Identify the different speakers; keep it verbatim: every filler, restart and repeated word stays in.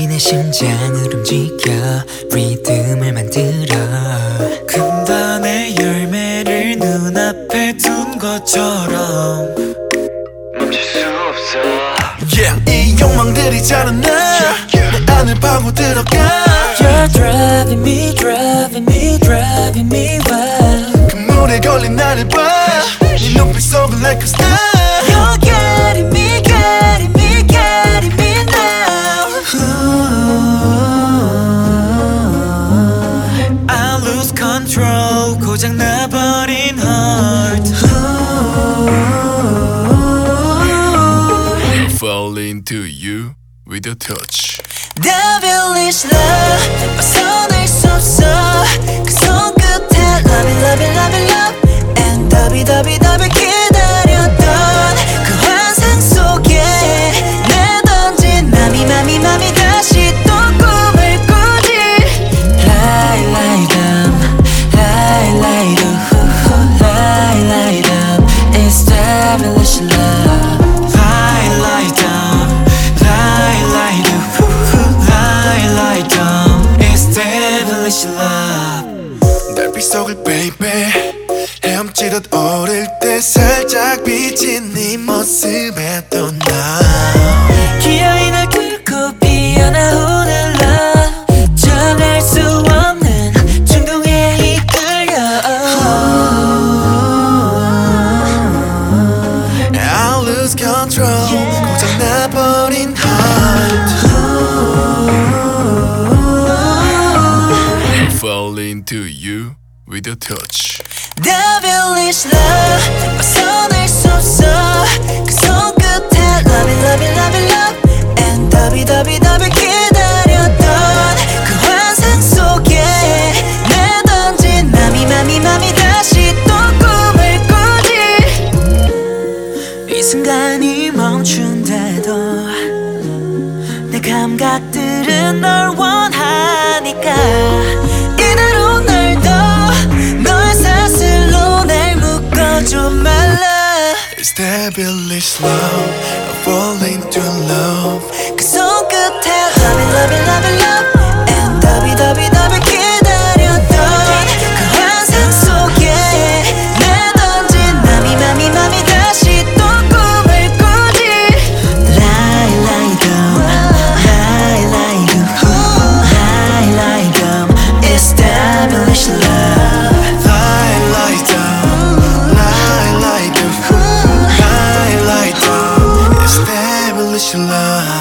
Speaker 1: 내 심장을 움직여 리듬을 만들어 금단의 열매를 눈앞에 둔 것처럼 멈출 수 없어.
Speaker 2: Yeah, 이 욕망들이 자라나 yeah, yeah. 내 안을 파고 들어가.
Speaker 1: You're driving me, driving me, driving me wild.
Speaker 2: 그 물에 걸린 나를 봐. 네 눈빛 속은 like a star.
Speaker 1: You're getting me, getting me, getting me now. I lose control. 고장나버린 heart.
Speaker 2: Fall into you with a touch.
Speaker 1: Devilish love 벗어날 수 없어. 그 손끝에 love it, love it, love it, love. And 더비 더비 더비 기다렸던 그 환상 속에 내던진 맘이 맘이 맘이 다시 또 꿈을 꾸지. Lie lie down, lie lie down, lie lie down. It's devilish love. Lie lie down, lie lie down, lie lie down. It's devilish love.
Speaker 2: 달빛 속을 baby 헤엄치듯 어릴 때 살짝 비친 네 모습에 또 나
Speaker 1: 기어이 날 뚫고 피어나오는 love. 정할 수 없는 충동에 이끌려.
Speaker 2: I'll lose control 고장나버린 heart. Fall into you with a touch.
Speaker 1: Devilish love 벗어날 수 없어. 그 손끝에 love it, love it, love it, love. And 더비 더비 더비 기다렸던 그 환상 속에 내던진 맘이 맘이 맘이 다시 또 꿈을 꾸지. 이 순간이 멈춘데도 내 감각들은 널 원하니까 이대로 널 더 너의 사슬로 날 묶어줘 my love.
Speaker 2: It's devilish love I fall into love.
Speaker 1: 그 손끝에 love it, love it, love it, love. And 더비 더비 더비 기다렸던 그 환상 속에 내던진 맘이 맘이 맘이 다시 또 꿈을 꾸지. Lie lie down, lie lie down, lie lie down. It's devilish love.
Speaker 2: Lie lie down, lie lie down, lie lie down. It's devilish love.